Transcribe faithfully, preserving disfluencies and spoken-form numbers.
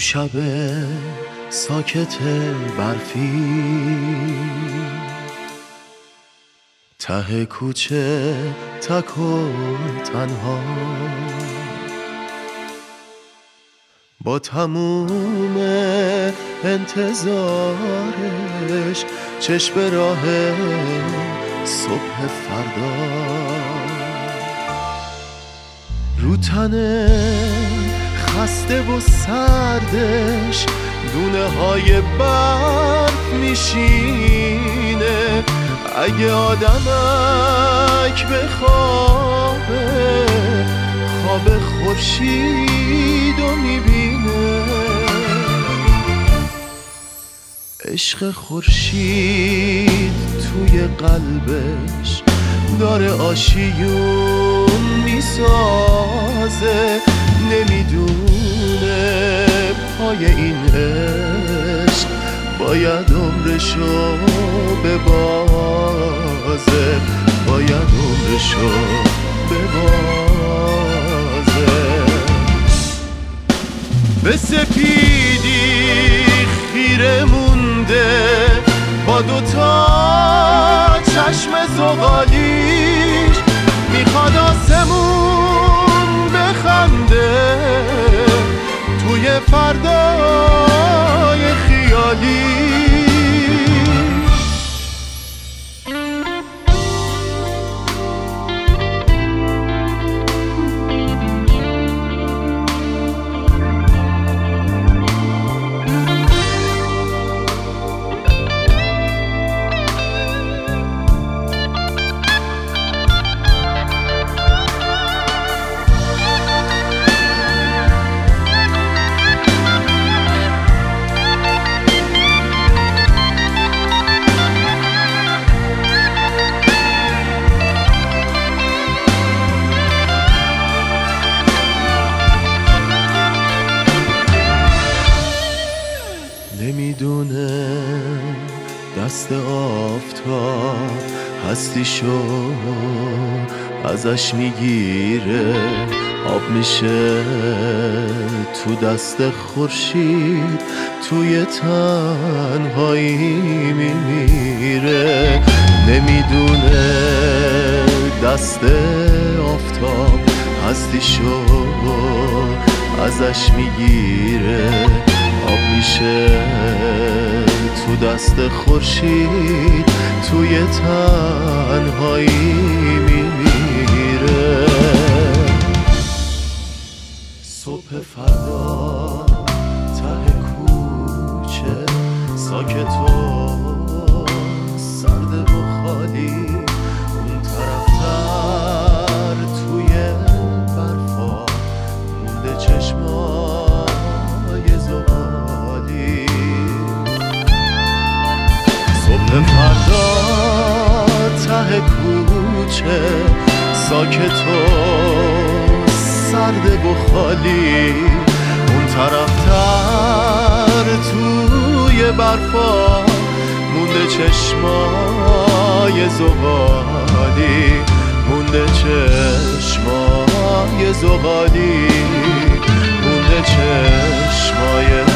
شب ساکت برفی ته کوچه تک و تنها با تموم انتظارش چشم راه صبح فردا رو تنه خسته و سردش دونه های برف میشینه اگه آدمک به خوابه خواب خورشیدو میبینه عشق خورشید توی قلبش داره آشیون میسازه نمیدونه پای این عشق باید عمرشو ببازه باید عمرشو ببازه به سپیدی خیره مونده با دوتا چشم زغالیش میخواد آسمون بخنده توی فردای خیالی نمیدونه دست آفتاب هستیشو ازش میگیره آب میشه تو دست خورشید توی تنهایی میمیره نمیدونه دست آفتاب هستیشو ازش میگیره آب میشه تو دست خورشید توی تنهایی میمیره صبح فردا ته کوچه ساکت و سرد و خالی اون طرفتر توی برفا مونده چشمای زغالی صبح فردا ته کوچه ساکت و سرد و خالی اون طرفتر توی برفا مونده چشمای زغالی مونده چشمای زغالی مونده چشمای